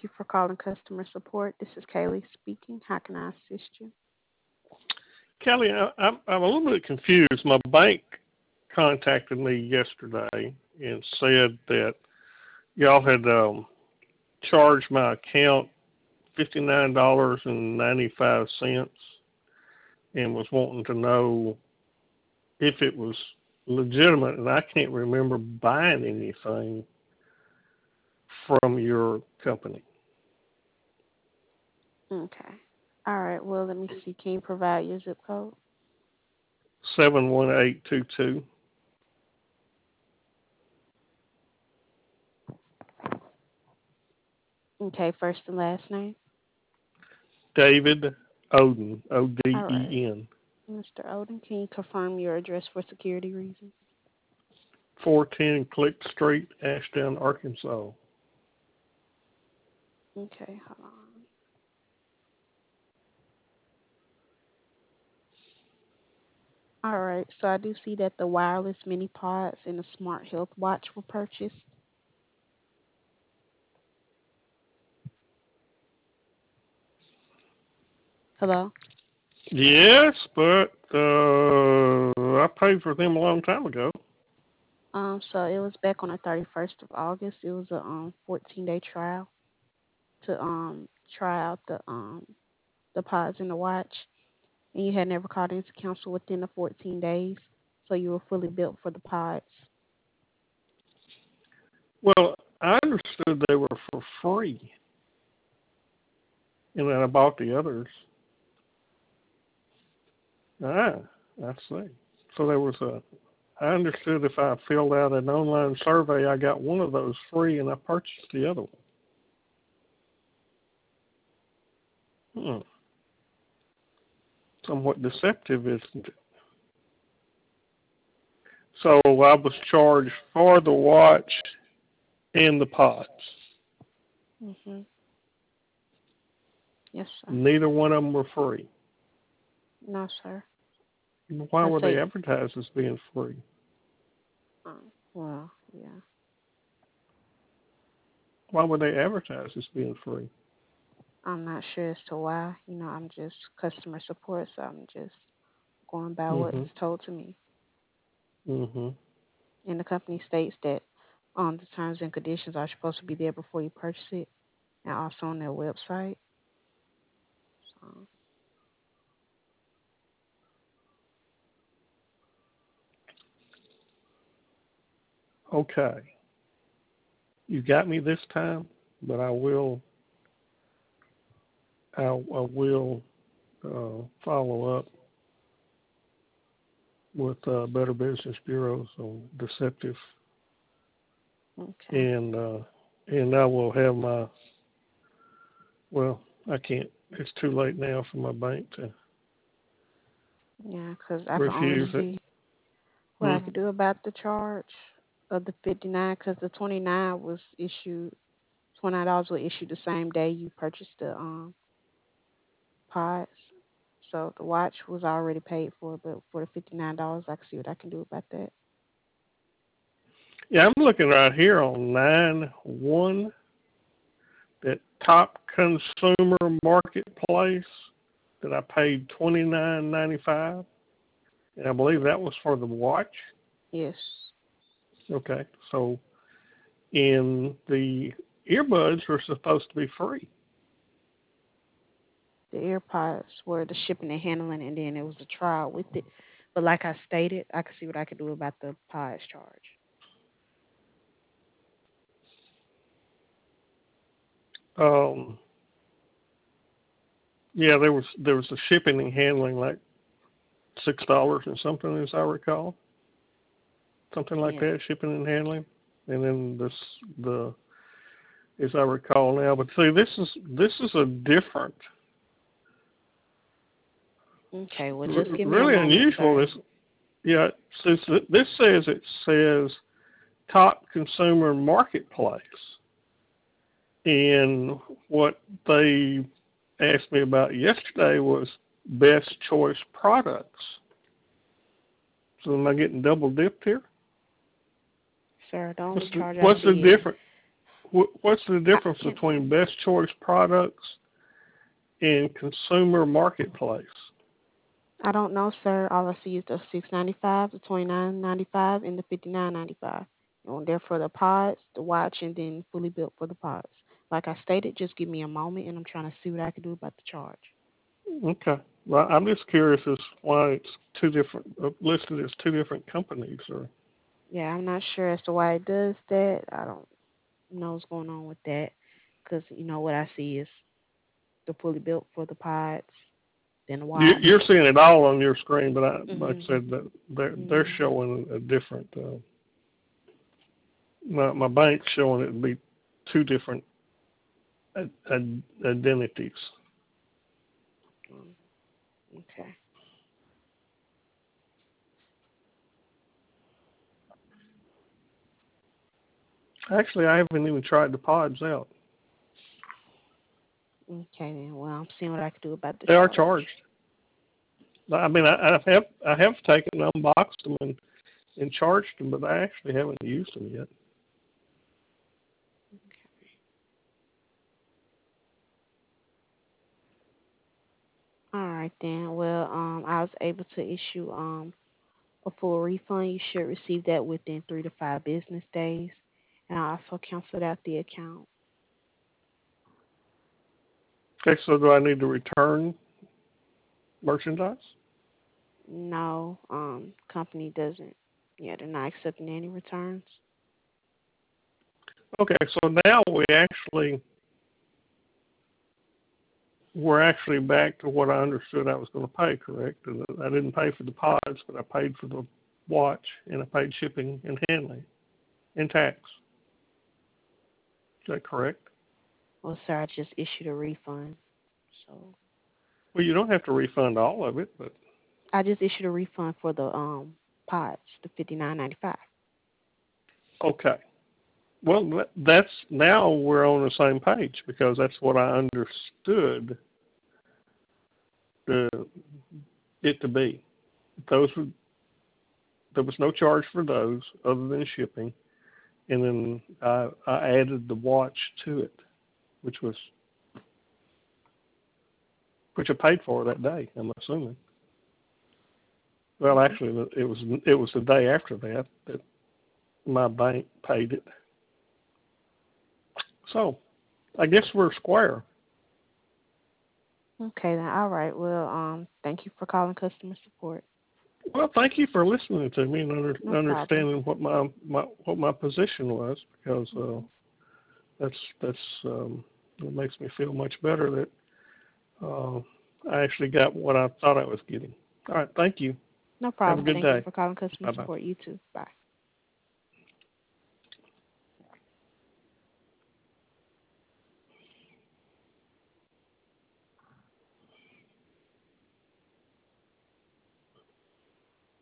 you for calling customer support. This is Kaylee speaking. How can I assist you? Kelly, I'm a little bit confused. My bank contacted me yesterday and said that y'all had charged my account $59.95 and was wanting to know if it was legitimate. And I can't remember buying anything from your company. Okay. All right. Well, let me see. Can you provide your zip code? 71822. Okay. First and last name. David Oden, All right. Oden. Mr. Odin, can you confirm your address for security reasons? 410 Click Street, Ashdown, Arkansas. Okay. Hold on. All right. So I do see that the wireless mini pods and the smart health watch were purchased. Hello? Yes, but I paid for them a long time ago. So it was back on the 31st of August. It was a 14-day trial to try out the pods and the watch, and you had never called into council within the 14 days, so you were fully built for the pods. Well, I understood they were for free, and then I bought the others. Ah, I see. So there was I understood if I filled out an online survey, I got one of those free, and I purchased the other one. Somewhat deceptive, isn't it? So I was charged for the watch and the pods. Mhm. Yes, sir. Neither one of them were free. No, sir. Why I were they say, advertised as being free? well, yeah. Why were they advertised as being free? I'm not sure as to why. I'm just customer support, so I'm just going by what was Mhm. told to me. Mhm. And the company states that the terms and conditions are supposed to be there before you purchase it, and also on their website. So, Okay. You got me this time, but I will follow up with Better Business Bureau on deceptive, okay. and I will have my. Well, I can't. It's too late now for my bank to Yeah, because I can only refuse it. see what I Hmm? could do about the charge of the 59, because the 29 was issued, $29 was issued the same day you purchased the pods. So the watch was already paid for, but for the $59, I can see what I can do about that. Yeah, I'm looking right here on 9/1 that Top Consumer Marketplace that I paid $29.95, and I believe that was for the watch. Yes. Okay, so in the earbuds are supposed to be free. The AirPods were the shipping and handling, and then it was a trial with it. But like I stated, I can see what I can do about the pods charge. Um, yeah, there was a shipping and handling like $6 and something, as I recall, something like Yeah. that, shipping and handling, and then the as I recall now. But see, this is a different, Okay. Well, just give me a really moment, unusual. sir. Yeah, since this says Top Consumer Marketplace, and what they asked me about yesterday was best choice products. So am I getting double dipped here? Sir, the only What's the charge I what's the see is difference? what's the I difference can between Best Choice products and Consumer Marketplace? I don't know, sir. All I see is the $6.95, the $29.95, and the $59.95. And they're for the pods, the watch, and then fully built for the pods. Like I stated, just give me a moment, and I'm trying to see what I can do about the charge. Okay. Well, I'm just curious as why it's two different listed as two different companies, or Yeah, I'm not sure as to why it does that. I don't know what's going on with that, because what I see is the fully built for the pods, then the watch. you're seeing it all on your screen, but like I Mhm. said, that they're Mhm. showing a different. My bank's showing it to be two different identities. Mm, okay. Actually, I haven't even tried the pods out. Okay then. Well, I'm seeing what I can do about the They are charge. charged. I mean, I have taken them, unboxed them, and charged them, but I actually haven't used them yet. All right then. Well, I was able to issue a full refund. You should receive that within 3 to 5 business days, and I also canceled out the account. Okay, so do I need to return merchandise? No, company doesn't. Yeah, they're not accepting any returns. Okay, so now we're actually back to what I understood I was going to pay, correct? And I didn't pay for the pods, but I paid for the watch, and I paid shipping and handling and tax. Is that correct? Well, sir, I just issued a refund. So Well, you don't have to refund all of it, but I just issued a refund for the pods, the $59.95. okay. Well, that's now we're on the same page because that's what I understood the, it to be. Those were, there was no charge for those other than shipping, and then I added the watch to it, which I paid for that day. I'm assuming. Well, Mhm. actually, it was the day after that my bank paid it. So I guess we're square. Okay then. All right. Well, thank you for calling customer support. Well, thank you for listening to me and No problem. understanding what my position was, because Mhm. that's it makes me feel much better that uh, I actually got what I thought I was getting. All right, thank you. No Have a problem. good Thank you day. for calling customer Bye bye. support. You too. Bye.